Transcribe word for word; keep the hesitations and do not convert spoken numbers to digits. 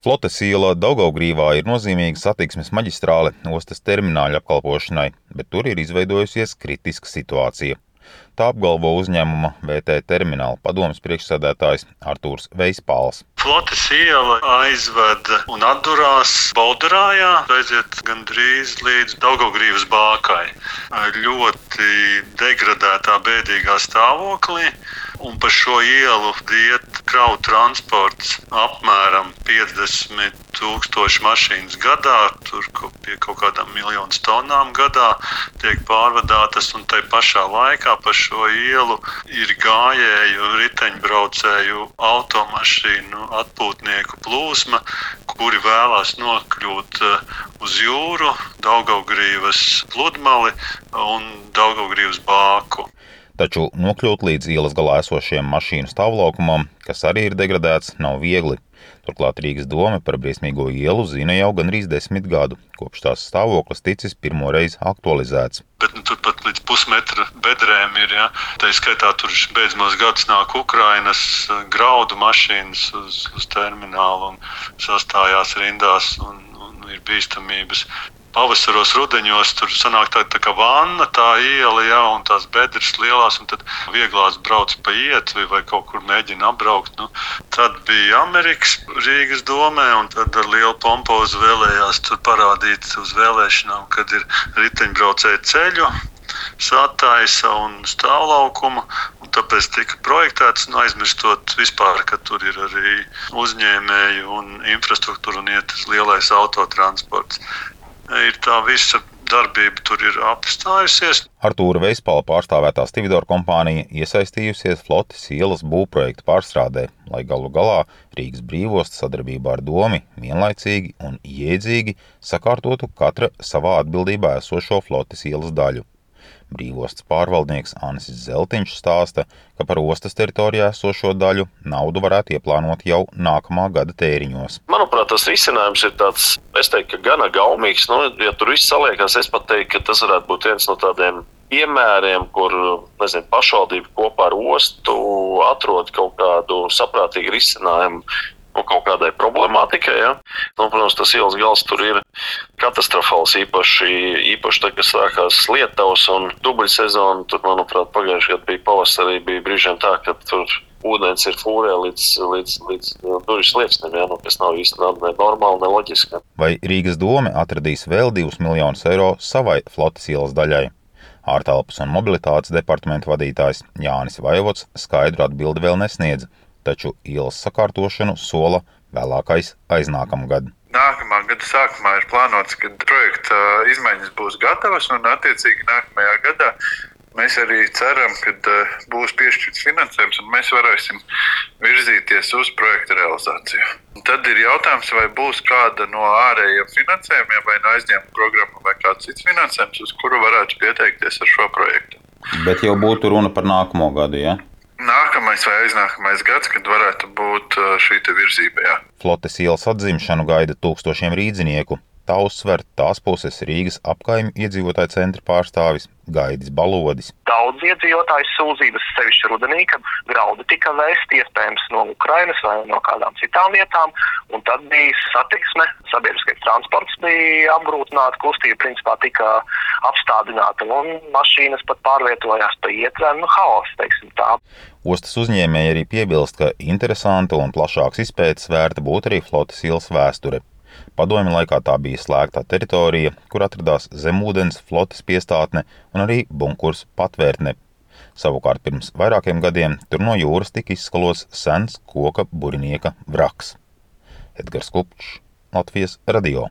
Flotes iela Daugavgrīvā ir nozīmīga satiksmes maģistrāle ostas termināļa apkalpošanai, bet tur ir izveidojusies kritiska situācija. Tā apgalvo uzņēmuma V T Termināla padomes priekšsēdētājs Artūrs Veispāls. Flotes iela aizved un atdurās Baudarājā, aiziet gandrīz līdz Daugavgrīvas bākai. Ļoti degradētā, bēdīgā stāvoklī, un pa šo ielu iet kravu transports apmēram piecdesmit tūkstoši mašīnas gadā, tur pie kaut kādām miljonas tonnām gadā tiek pārvadātas, un tai pašā laikā pa šo ielu ir gājēju, riteņbraucēju, automašīnu, atpūtnieku plūsma, kuri vēlās nokļūt uz jūru, Daugavgrīvas pludmali un Daugavgrīvas bāku. Taču nokļūt līdz ielas galā esošiem mašīnu stāvlaukumam, kas arī ir degradēts, nav viegli. Turklāt Rīgas dome par briesmīgo ielu zina jau gandrīz desmit gadu, kopš tās stāvoklis ticis pirmoreiz aktualizēts. Bet nu, tur pat līdz pusmetra bedrēm ir, ja. Tā skaitā tur beidzamos gadus nāk Ukrainas graudu mašīnas uz, uz terminālu un sastājās rindās un, un ir bīstamības. Pavasaros, rudeņos tur sanāk tā, tā kā vanna, tā iela, jā, un tās bedres lielās, un tad vieglās brauc pa ietvi vai kaut kur mēģina apbraukt. Nu, tad bija Amerikas Rīgas domē, un tad ar lielu pompozu vēlējās tur parādīt uz vēlēšanām, kad ir riteņbraucēju ceļu sataisa un stāvlaukumu, un tāpēc tika projektēts, un aizmirstot vispār, ka tur ir arī uzņēmēji un infrastruktūra un iet lielais autotransports. Ir tā visa darbība tur ir apstājusies. Artūra Veispāla pārstāvētā Stividor kompānija iesaistījusies Flotes ielas būvprojekta pārstrādē, lai galu galā Rīgas brīvosta sadarbībā ar domi vienlaicīgi un jēdzīgi sakārtotu katra savā atbildībā esošo Flotes ielas daļu. Brīvostas pārvaldnieks Ansis Zeltiņš stāsta, ka par ostas teritorijā esošo daļu naudu varētu ieplānot jau nākamā gada tēriņos. Manuprāt, tas risinājums ir tāds, es teiktu, ka gana gaumīgs. Nu, ja tur viss saliekās, es pat teiktu, ka tas varētu būt viens no tādiem piemēriem, kur, nezinu, pašvaldība kopā ar ostu atrod kaut kādu saprātīgu risinājumu un kaut kādai problemātikai, ja. Nu, protams, tas ielas gals tur ir katastrofāls, īpaši, īpaši tā, kas sākās Lietavas un dubļu sezonu. Tur, manuprāt, pagājušajā gadā bija pavasarī, bija brīžiem tā, ka tur ūdens ir fūrē līdz, līdz, līdz durvju slieksnim, ja, nu, kas nav īsti ne normāli, ne loģiski. Vai Rīgas dome atradīs vēl divus miljonus eiro savai Flotes ielas daļai? Ārtelpas un mobilitātes departamenta vadītājs Jānis Vaivots skaidru atbildi vēl nesniedz, taču ielas sakārtošanu sola vēlākais aiznākamgad. Nākamā gada sākumā ir plānots, ka projekta izmaiņas būs gatavas, un attiecīgi nākamajā gadā mēs arī ceram, ka būs piešķirts finansējums un mēs varēsim virzīties uz projekta realizāciju. Un tad ir jautājums, vai būs kāda no ārējiem finansējumiem vai no aizņēmuma programma vai kāds cits finansējums, uz kuru varētu pieteikties ar šo projektu. Bet jau būtu runa par nākamo gadu, ja? Nākamais vai aiznākamais gads, kad varētu būt šī te virzība, jā. Flotes ielas atzimšanu gaida tūkstošiem rīdzinieku. Tā uzsver tās puses Rīgas apkaimju iedzīvotāju centra pārstāvis Gaidis Balodis. Daudz iedzīvotāju sūdzības sevišķi rudenī, kad graudi tika vēsti iespējams no Ukrainas vai no kādām citām vietām, un tad bija satiksme, sabiedriskais transports bija apgrūtināta, kustība principā tika apstādināta, un mašīnas pat pārvietojās pa ietvēm, nu haoss, teiksim tā. Ostas uzņēmēji arī piebilst, ka interesanta un plašāks izpētes vērta būtu arī Flotes ielas vēsture. Padomju laikā tā bija slēgtā teritorija, kur atradās zemūdens flotes piestātne un arī bunkurs patvērtne. Savukārt pirms vairākiem gadiem tur no jūras tika izskalots sens koka burinieka vraks. Edgars Kupčs, Latvijas radio.